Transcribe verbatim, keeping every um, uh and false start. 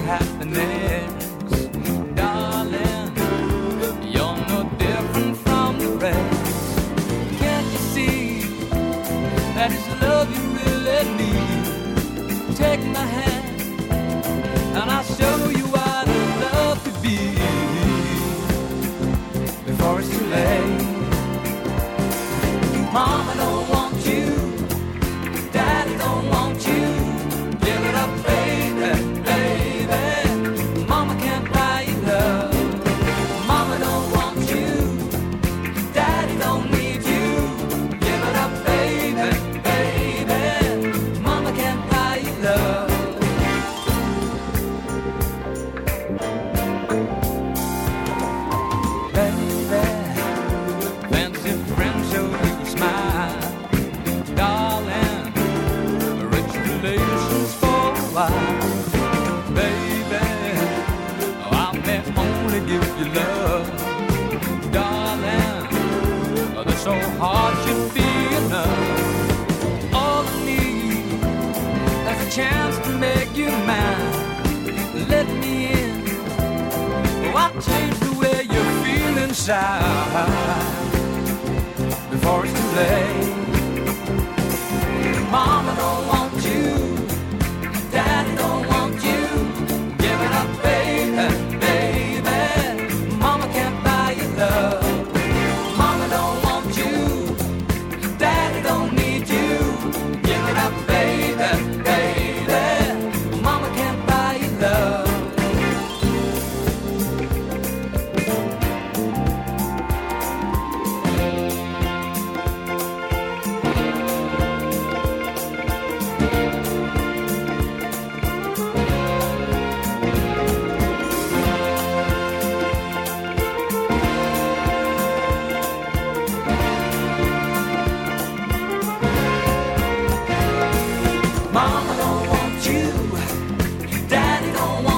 happiness. Darling, you're no different from the rest. Can't you see that it's love you really need? Take my hand and I'll show you what love could be before it's too late. Mama don't want you, Daddy don't want you. Give it up, baby, baby. Mama can't buy you love. Mama don't want you, Daddy don't need you. Give it up, baby, baby. Mama can't buy you love. Baby, fancy friends show you a smile. Darling, rich relations for a while. Baby, oh, I may only give you love. Darling, oh, this old heart should be enough. All I need is a chance to make you mine. Let me in. Oh, I'll change the way you feel inside before it's too late. Mama don't want you, Daddy don't want you. Give it up, baby, baby. Mama can't buy you love. Mama don't want you, Daddy don't need you. Give it up, baby, baby. Mama can't buy you love. Mama don't want you, Daddy don't want